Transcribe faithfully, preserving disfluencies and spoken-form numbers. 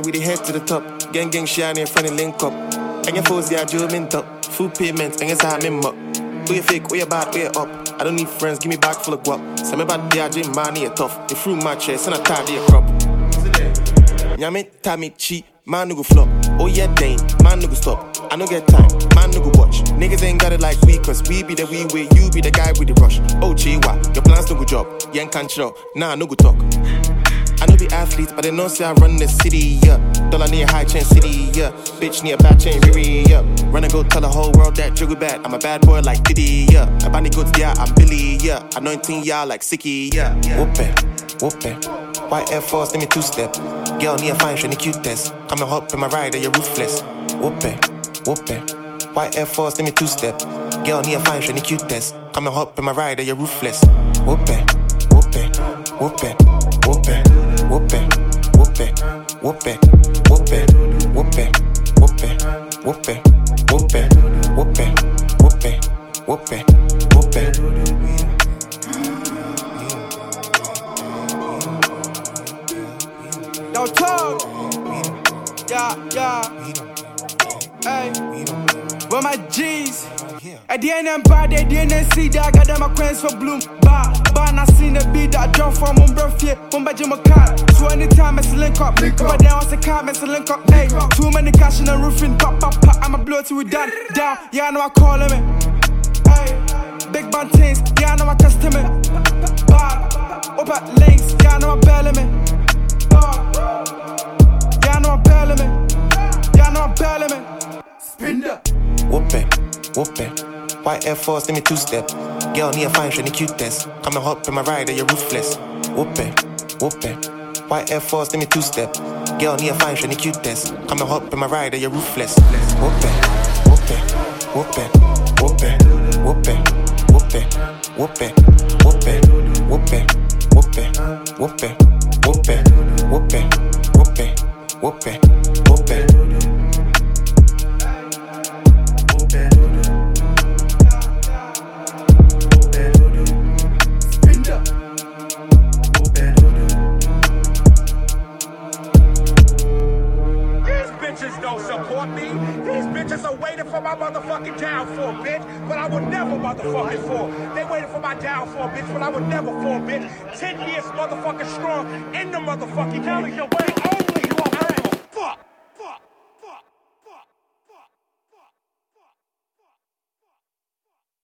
we the head to the top. Gang gang shiny and friendly link up. And your foes, yeah, Joe mint up. Full payments, and your side me up. Who you fake, who you bad, who you up? I don't need friends, give me back full of guap. Send me bad day, I drink money, you tough. You through my chest, and I tie your crop. Nyame, Tammy, cheat, man no go flop. Oh yeah, dang, man no go stop. I no get time, man no go watch. Niggas ain't got it like we, cause we be the we way, you be the guy with the rush. Oh, Chiwa, your plans no go job. You ain't can't chill, nah, no go talk. I know be athletes, but they know say I run the city, yeah. Dollar near high chain city, yeah. Bitch near bad chain, Riri, yeah. Run and go tell the whole world that jiggle bad. I'm a bad boy like Diddy, yeah. I bunny goods, yeah, I'm Billy, yeah. Anointing y'all like Sicky, yeah. Whoop it, whoop it. White Air Force, let me two-step. Girl near fine, shiny cute test. Come and hop in my ride, you're ruthless. Whoop it, whoop it. White Air Force, let me two-step. Girl near fine, shiny cute test. Come and hop in my ride, you're ruthless. Whoop it, whoop it, whoop it, whoop it, whoop it, whoop it, whoop it, whoop it, whoop it, whoop it, whoop it, whoop it, whoop it, whoop it, whoop it, whoop it. Yo, talk. Yeah, yeah. Hey, where my G's? At the end of the bar, they didn't see that I got them a queens for bloom. Bar, bar, and I seen the beat that I drop from one breath here, one bedroom a car. So anytime it's a link up, link up. But then once a car, it's a link up. Hey, too many cash in the roofing, pop, pop, pop. I'ma blow till we done, down. Yeah, I know I call him. Hey, big bantings, yeah, I know I custom it. Bar, up at links, yeah, I know I bail him. Yeah, I know I'm bailing me. Yeah, I know I'm bailing me. Spin that. Whoop it, whoop it. White Air Force, let me two-step. Girl near fine, shiny cute test. Come and hop in my ride, you're ruthless. Whoop it, whoop it. White Air Force, let me two-step. Girl near fine, shiny cute test. Come and hop in my ride, you're ruthless. Whoop it, whoop it, whoop it, whoop it, whoop it, whoop it, whoop it, whoop it, whoop it, whoop it, whoop it, whoop it, whoop it, whoop it, whoop it, whoop it. Don't support me. These bitches are waiting for my motherfucking downfall, bitch. But I would never motherfucking fall. They waiting for my downfall, bitch, but I would never fall, bitch. Ten years motherfucking strong in the motherfucking game.